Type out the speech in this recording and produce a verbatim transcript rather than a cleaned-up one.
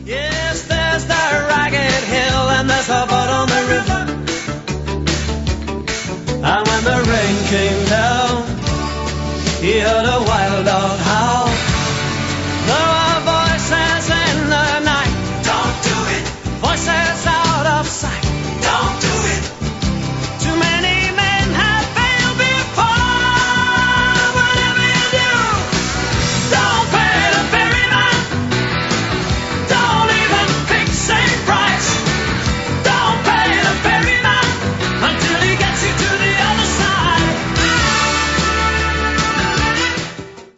Yes, there's the ragged hill and there's a boat on the river. And when the rain came down, he heard a wild dog